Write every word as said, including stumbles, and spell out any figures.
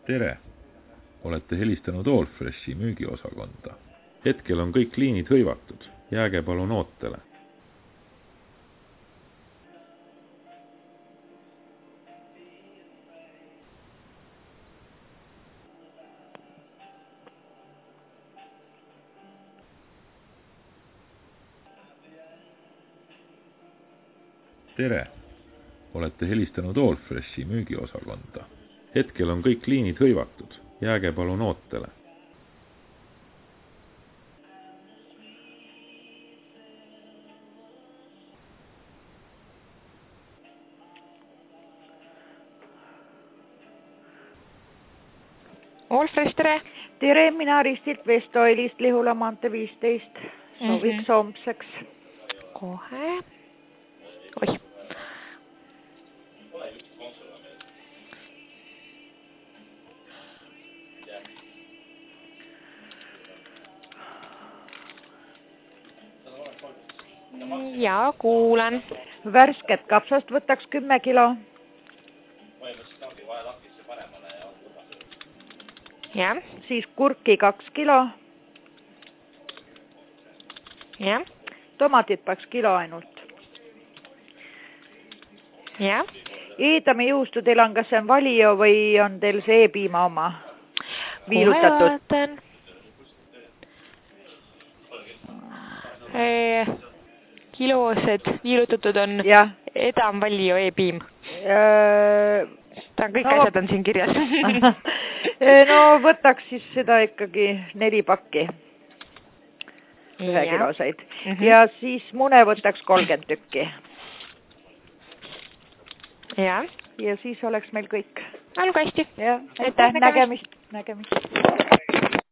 Tere! Olete helistanud Allfreshi müügiosakonda. Hetkel on kõik liinid hõivatud. Jääge palun ootele. Tere! Olete helistanud Allfreshi müügiosakonda. Hetkel on kõik liinid hõivatud. Jääge palun ootele. Allfresh, tere! Tere, mina Ristilt Vestoilist, Lihula maantee viisteist. Sooviks mm -hmm. homseks. Kohe. Oih. Ja, kuulen. Värsket kapsast võtaks kümme kilo. Ja. Siis kurki kaks kilo. Ja. Tomatit paks kilo ainult. Ja. Eedami juustu teil on, kas see on valio või on teil see e-piima oma? Viilutatud. Kohe vaatan. Eee, kilosed viilutatud on ja. Edam valio e-piim. Öö... Ta on kõik no, asjad on siin kirjas. No võtaks siis seda ikkagi neli pakki. Ühe kiloseid. Mm -hmm. Ja siis mune võtaks kolmkümmend tükki. Ja. Ja siis oleks meil kõik. Olgu hästi. Ja, aitäh, nägemist. Nägemist.